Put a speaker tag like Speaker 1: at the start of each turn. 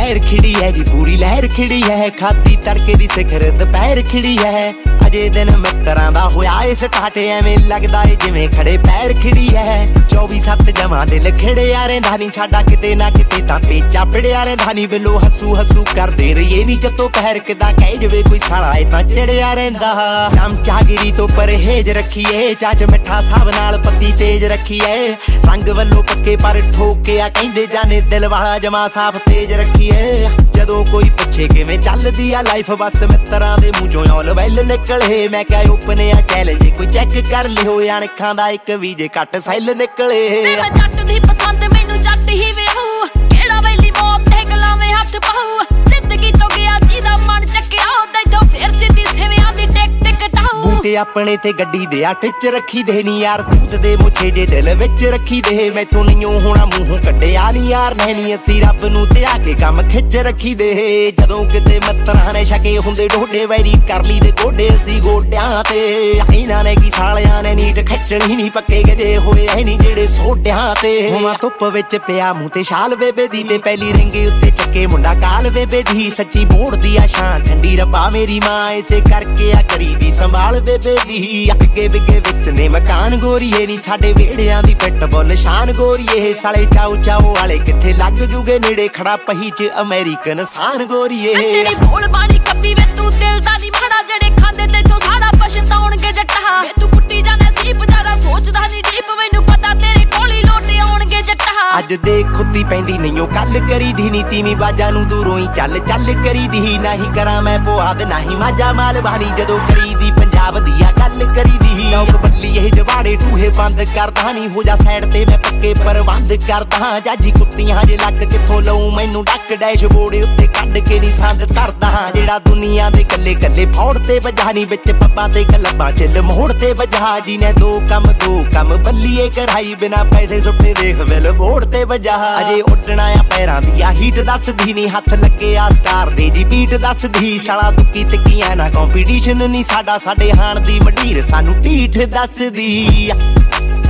Speaker 1: लहर खिड़ी है जी पूरी लहर खिड़ी है खाती तड़के दी सिखर दोपहर खिड़ी है अजे दिन मित्तरां दा होया इस टाटे एवें लगदा ए जिवें खड़े पैर खिड़ी है 24/7 जमा दिल खिड़िया रहिंदा नी साडा किते ना किते तां पेचा पिड़िया रहिंदा नी बिलो हसू हसू करदे रहिए नी जत्तो कहर किदां कह जवे कोई साला ए तां चिड़िया रहिंदा चमचागिरी तो परहेज रखीए चाच मिठा साहब नाल पत्ती तेज रखीए रंग वल्लों पक्के पर ठोके आ कहिंदे जाने दिल वाला जमा साफ तेज रखीए जदों कोई पुछे किवें चलदी आ लाइफ बस मित्तरां दे मूंह चों ऑल वेल निकले मैं क्या ओपन आ चैलेंज कोई चेक कर लियो अणखां दा इक भी जे घट सैल निकले
Speaker 2: जट दी पसंद मैनू जट ही वेहू केड़ा वेली मौत ते गलावे हथ पाऊ जिंदगी तो गया जीदा मन चक्किया ते तो फिर सिद्धी सेवियां दी टिक टिक टाऊ
Speaker 1: बूटे अपने ते गड्डी दे टिच रखी दे नी यार तूत दे मुछे जे दिल विच रखी दे मैथों नहीं होना मूंहों कड्डिया नी यार नहीं असी रब नूं ते आके काम खिच रखी दे जदों किते मित्तरां ने छके हुंदे डोडे वैरी कर ली दे गोडे असी गोड्यां ते इन्हां ने की सालियां ने नीट खिचणी नी पक्के गजे होए ऐ नी जेड़े सोड्यां ते हुआं धुप विच पिया मूंह ते शाल बेबे दी ते पहली रिंगे उत्ते चक्के मुंडा काल बेबे दी सच्ची मोड़दी आ शान ठंडी रब्बा मेरी मां इसे करके आ करी दी संभाल बेबे दी अगे बिगे विच ने मकान गोरीए नी साडे वेड़ियां दी पिट बुल शान गोरीए साले चाऊ चाऊ वाले किथे लग जूगे नेड़े खड़ा पही च अमेरिकन सान गोरीए
Speaker 2: तेरी बोल बाणी कपी वे तू दिल दा दी माड़ा जड़े खांदे ते तो सारा पछताउणगे जट्टा वे तू कुट्टी जाने सीप ज्यादा सोचदा नी डीप मैनू पता तेरे कोली लोटे आउणगे जट्टा
Speaker 1: अज देख खुदी पैंदी नहीं कल करी दी नी तीवी बाजा नू दूरों ही चल चल करी दी नहीं करा मैं पुआद नहीं माजा माल बानी जदों करी दी पंजाब दी आ गल करी दी लोक बल्ली ये जवाड़े टूहे बंद करदा नी हो जा साइड ते मैं पक्के प्रबंध करदा जाजी कुत्तियां जे लक किथों लऊं मैनू डक डैशबोर्ड उत्ते कढ के नी संद धरदा जेड़ा दुनिया दे कल्ले कल्ले फौड़ ते वजानी विच पब्बां ते क्लबां चिल मोड़ ते वजा जी ने दो कम बल्लीए कराई बिना पैसे सुट्टे देख बिल बोड़ ते वजा अजे उड्डना आ पैरां दी आ हीट दसदी नी हथ लगे आ स्टार दे जी बीट दसदी साला तुक्की तक्कियां ना कंपीटीशन नी साडा साडे हाण दी मडीर सानू ढीठ दसदी